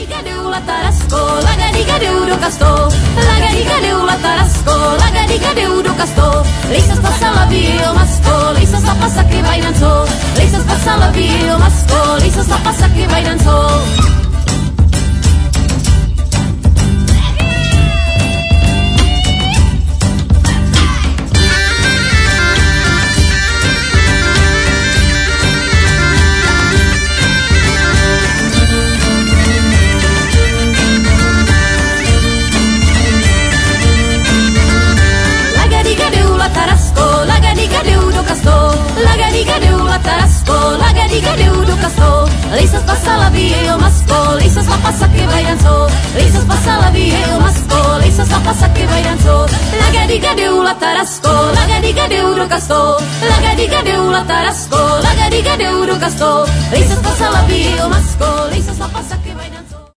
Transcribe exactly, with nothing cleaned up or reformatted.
Lagarigadeu, latarasco, lagarigadeu do castor. Lagarigadeu, latarasco, lagarigadeu do castor. Liças passa la via, masco, liças só passa que vai dançou. Liças passa la via, masco, liças só passa que vai dançou. Lagarigadeu do castor, lagarigadeu, latarasco, lagarigadeu do castor. Liças passa la via, eu masco, liças só passa que vai dançou. Liças passa la via, eu masco, liças só passa que vai dançou. Lagarigadeu, latarasco, lagarigadeu do castor. Lagarigadeu, latarasco, lagarigadeu do castor. Liças passa la via, eu masco, liças só passa que